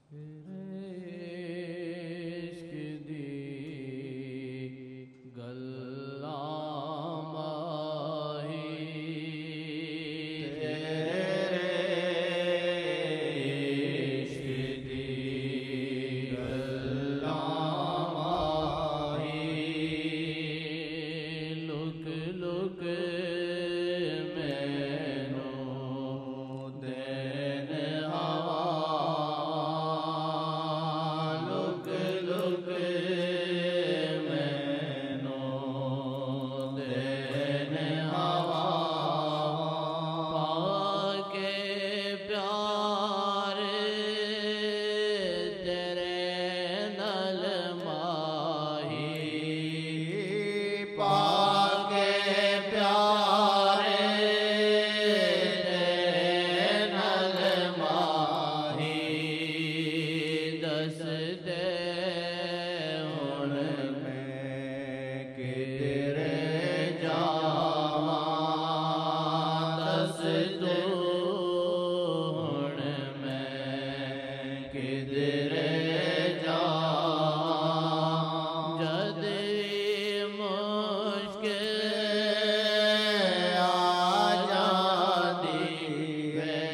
इश्क दी गल्ला माही इश्क दी गल्ला माही लुक लुक मैनू देन हवा लुक लुक मैनू देन हवा पाके प्यार तेरे नल माही पाके प्यार तेरे नल माही दस दे हुण मैं किधरे जावां दस दो हुण मैं किधरे जावां जद मुश्किल आ जाती है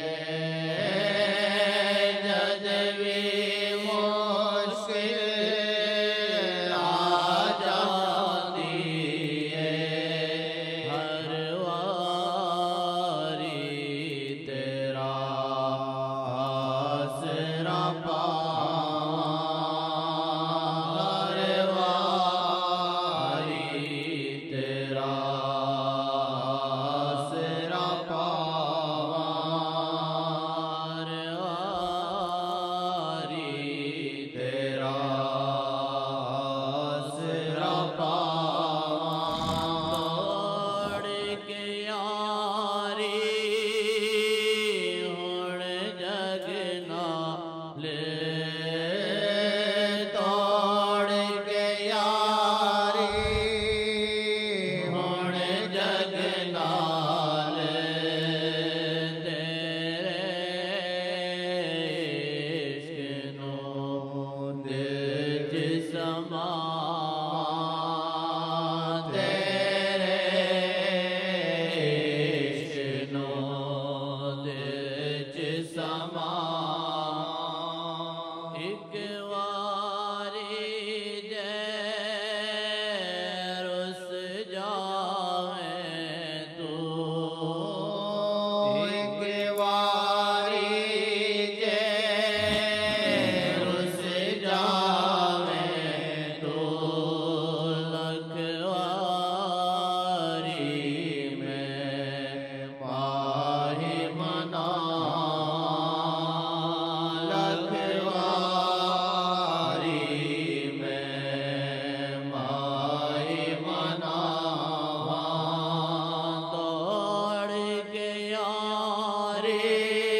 जद भी मुश्किल आ जाती है हर वारी तेरा आसरा पावां हर वारी तेरा आसरा पावां हर वारी तेरा आसरा पावां तोड़ के यारी हुण जग नाल तोड़ के यारी हुण जग नाल तेरे इश्क नूं दिल च समां तेरे इश्क नूं दिल च समां एक वारी जै रुस जावें तू एक वारी जै रुस जावें तू लख वारी मैं माही मनां लख वारी मैं माही मनां तोड़ के यारी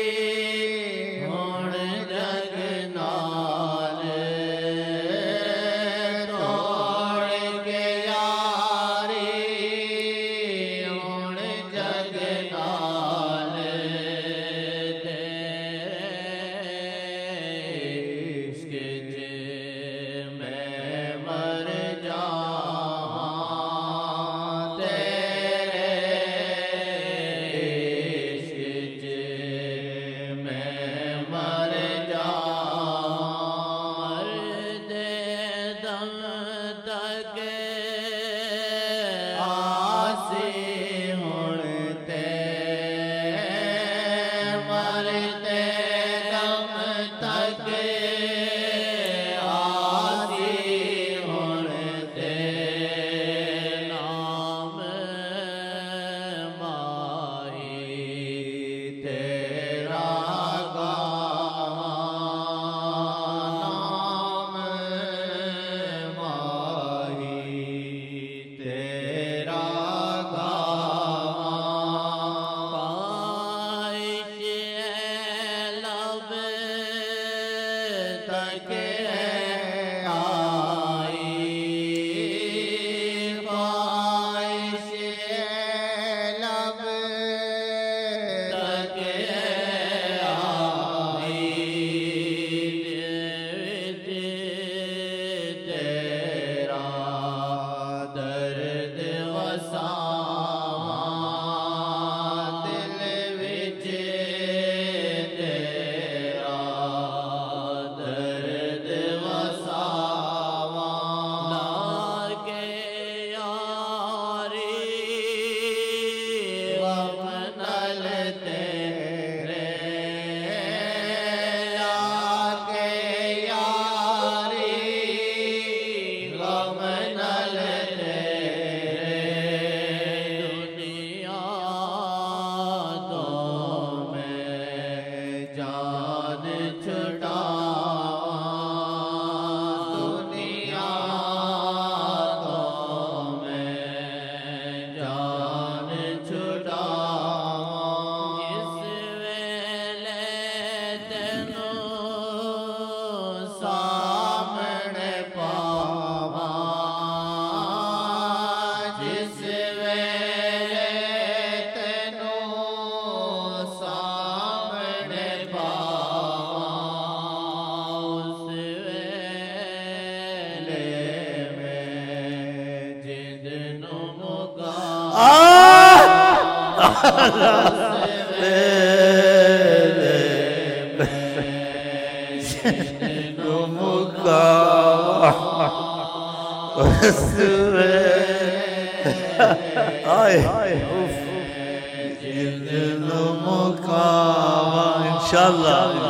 हुण जग नाल तोड़ के यारी हुण जग नाल तेरे इश्क च मैं मर जावां तेरे इश्क च मैं मर जावां मरदे दम तक आसी हुण ते मरदे दम तक आसी हुण ते नाम माही तेरा गावां नाम माही तेरा गावां पाइश लब तक आई पाइश लब तक आई इंशाल्लाह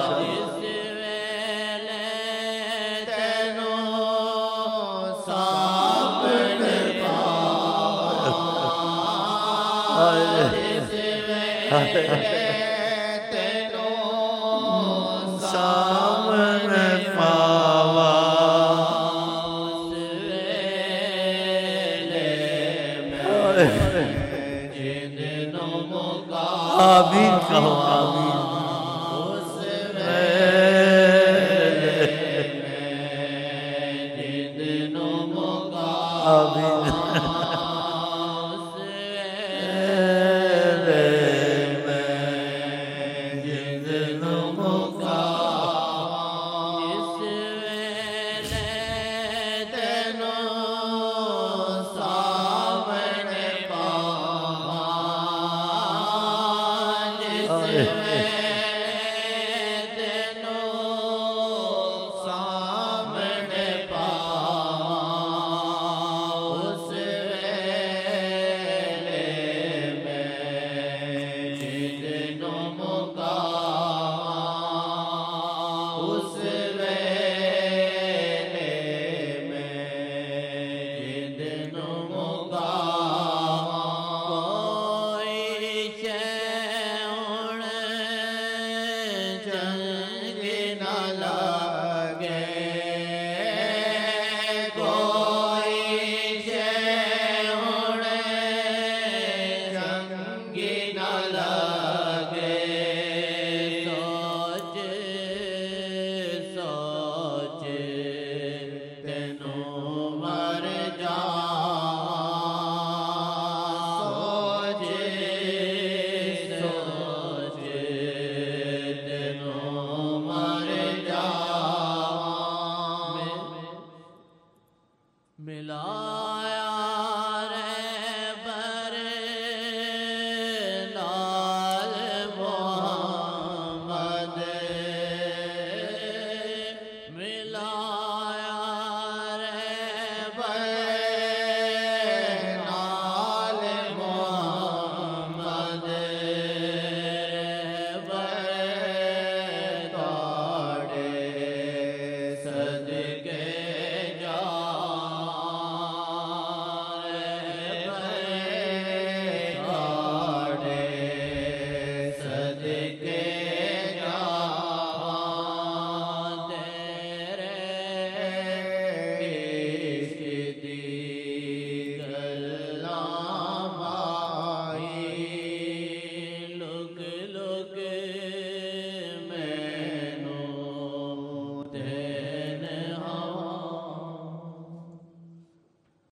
सामने पावा आमीन कहो आमीन उस